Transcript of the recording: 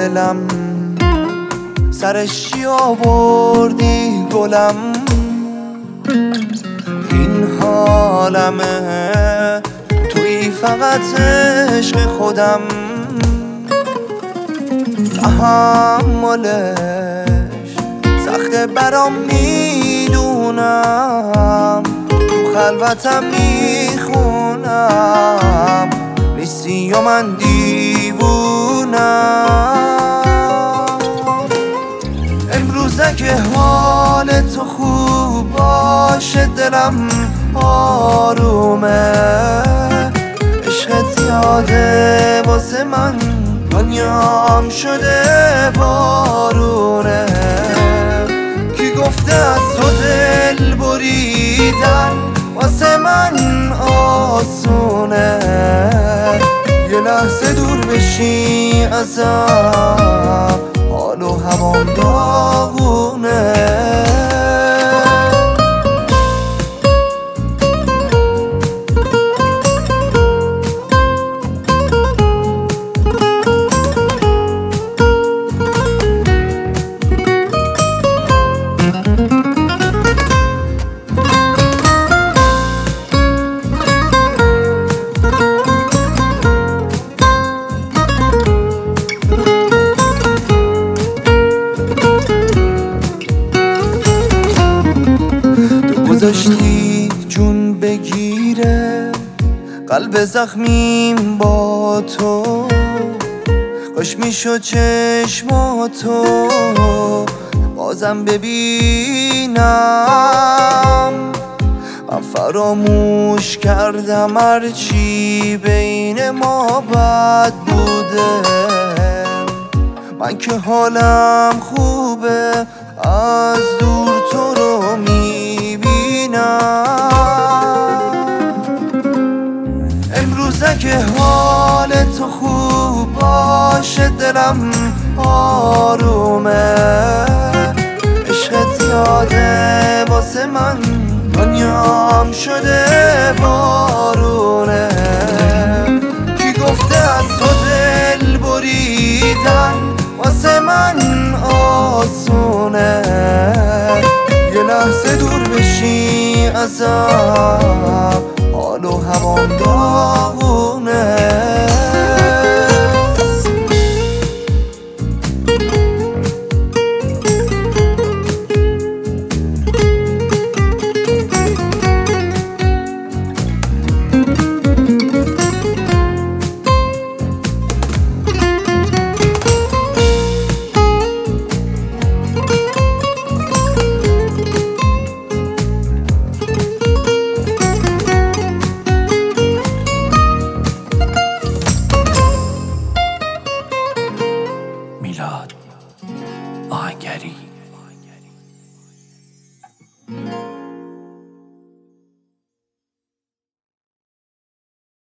دلم سرش چی آوردی گلم، این حالمه توی فقط عشق خودم، تحملش سخته برام میدونم، تو خلوتم میخونم نیستی و من دیوونم. امروز اگه حال تو خوب باشه دلم آرومه، عشقت یاده واسه من دنیام شده بارونه. کی گفته از تو دل بریدن واسه من آسونه، یه لحظه دور بشی ازم حال و هوام داغونه. گذاشتی جون بگیره قلب زخمیم با تو، کاش میشد چشماتو بازم ببینم. من فراموش کردم هرچی بین ما بد بوده، من که حالم خوبه از دور تو رو امروز اگه حال تو خوب باشه دلم آرومه، عشقت یاده واسه من دنیام شده بارونه. کی گفته از تو دل بریدن واسه من آسونه، یه لحظه دور بشی ازم حال و هوام داغونه. میلاد آهنگری.